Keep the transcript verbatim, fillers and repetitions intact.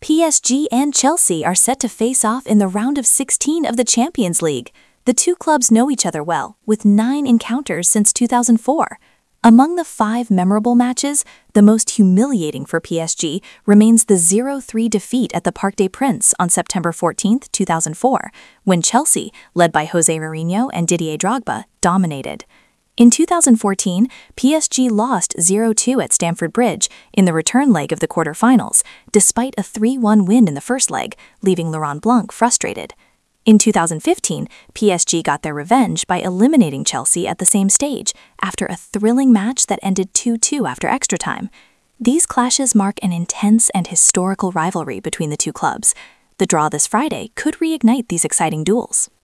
P S G and Chelsea are set to face off in the round of sixteen of the Champions League. The two clubs know each other well, with nine encounters since two thousand four. Among the five memorable matches, the most humiliating for P S G remains the zero three defeat at the Parc des Princes on September fourteenth, two thousand four, when Chelsea, led by Jose Mourinho and Didier Drogba, dominated. In two thousand fourteen, P S G lost zero two at Stamford Bridge in the return leg of the quarter-finals, despite a three one win in the first leg, leaving Laurent Blanc frustrated. In two thousand fifteen, P S G got their revenge by eliminating Chelsea at the same stage, after a thrilling match that ended two two after extra time. These clashes mark an intense and historical rivalry between the two clubs. The draw this Friday could reignite these exciting duels.